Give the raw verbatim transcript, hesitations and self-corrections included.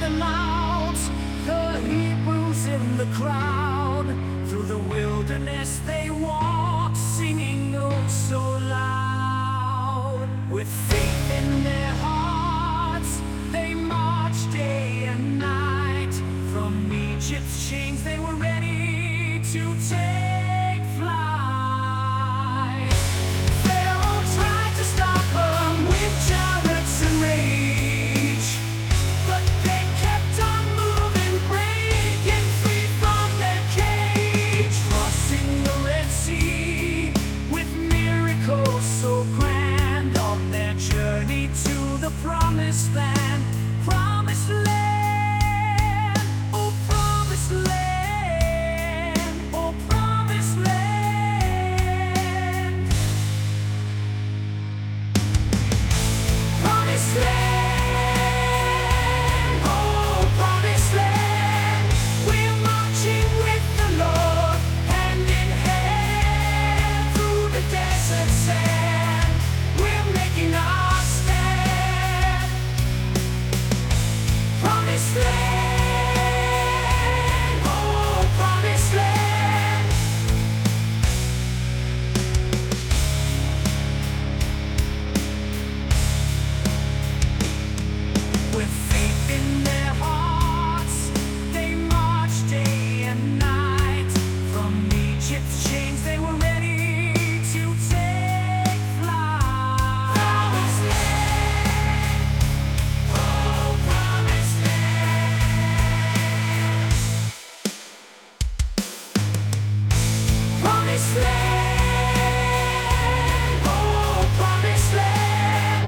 them out. The Hebrews in the crowd, through the wilderness they walked, singing oh so loud. With faith in their hearts, they marched day and night. From Egypt's chains they were ready to take flight. Pharaoh tried to stop them with chariots and rage, but they kept on moving, breaking free from their cage. Crossing the Red Sea with miracles so grand, on their journey to the promised land.